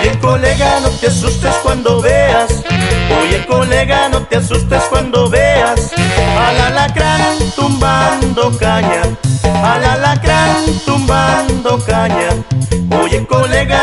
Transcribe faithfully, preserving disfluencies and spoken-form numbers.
Oye colega, no te asustes cuando veas. Oye colega, no te asustes cuando veas al alacrán tumbando caña, al alacrán tumbando caña. Oye colega,